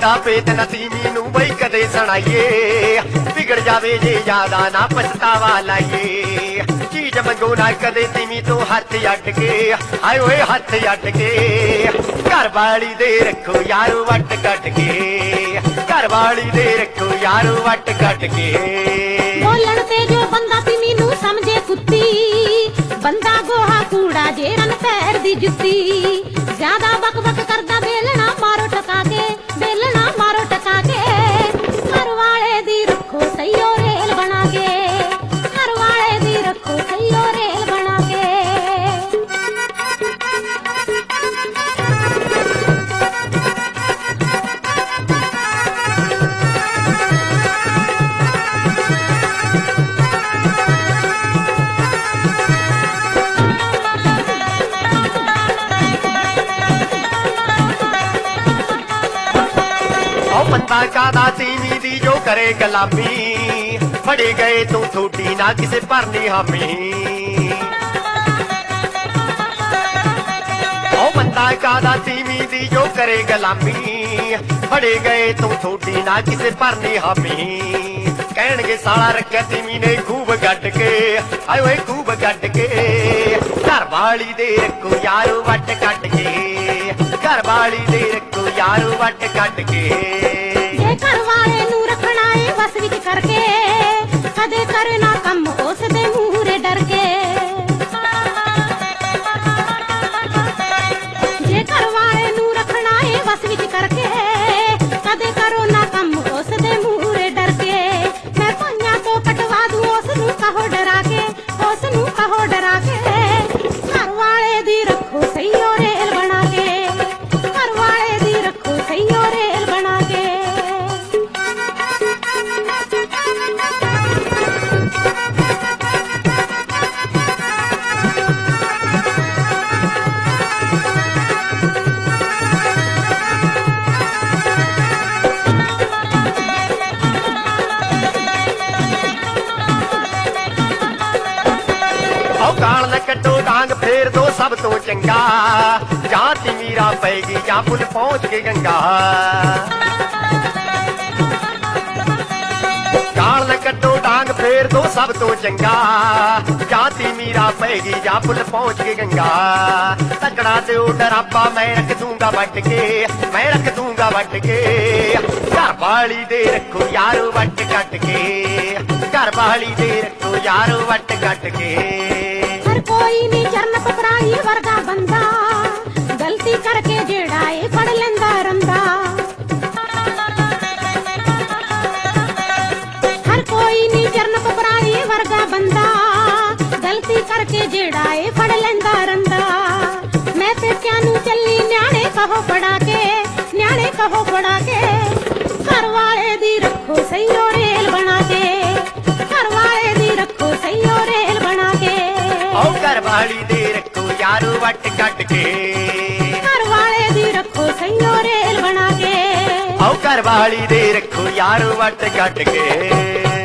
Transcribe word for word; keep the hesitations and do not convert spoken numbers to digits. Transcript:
दा पेत न तीमी नू बई कदे सुनाइए बिगड़ जावे जे ज्यादा ना पछतावा लाइए चीज मंगो ना कदे तीमी तो हथ अट के हाय ओए हथ अट के घर वाली दे रखो यारो वट कट के घर वाली दे रखो यारो वट कट के बोलन ते जो बंदा तीमी नू समझे कुत्ती बंदा गोहा कूड़ा जे रन पैर दी जुत्ती ज्यादा बक बक करदा बेलना मारो टका के बेलना मारो टका के घर वाले दी रखो सही रेल बना के घर वाले दी रखो सही रेल बना के बंदा कादा तीवी दी जो करे गुलामी फड़े गए तू थोड़ी ना किसे भरनी हामी ओ बंदा कादा तीवी दी जो करे गुलामी फड़े गए तू थोड़ी ना किसे भरनी हामी कहणगे साला रखिया तीवी ने खूब गट के आए ओए खूब गट के घर वाली दे रखो यारो वट कट के घर वाली दे रखो यारो वट कट के घर वाले नू रखना है बस विच करके कदे करना कम उस दे मूहरे डर के जे घर वाले नू रखना है बस विच करके कदे करो ना कम उस दे मूहरे डर के मैं पंजा तो कटवा दूं उस नू कहो डरा के उस नू कहो डरा के घर वाले दी रखो सही रेल बना के घर वाले दी रखो सही रेल बना के गाल न कटो डांग फेर दो सब तो चंगा जहां तीमीरा पैगी जा पुल पहुंच के गंगा गाल न कटो डांग फेर दो सब तो चंगा जहां तीमीरा पैगी जा पुल पहुंच के गंगा तकड़ा ते डरापा मैं रख दूंगा बट के मैं रख दूंगा बट के घर वाली दे रखो यारो वट कट के घर वाली दे रखो यारो वट कट के कोई नी चरण पकड़ाई वर्गा बंदा गलती करके जेड़ा ए फड़ लेंदा रंदा हर कोई नी चरण पकड़ाई वर्गा बंदा गलती करके जेड़ा ए फड़ लेंदा रंदा मैं ते त्यानू चलनी न्याणे कहो पड़ा के न्याणे कहो पड़ा के घर वाले दी रखो सही रेल बना के घर वाले दी रखो सही रेल बना के घर वाली दे रखो यारो वट कट के घर वाले दी रखो सही रेल बना के घर वाली दे रखो यारो वट कट के।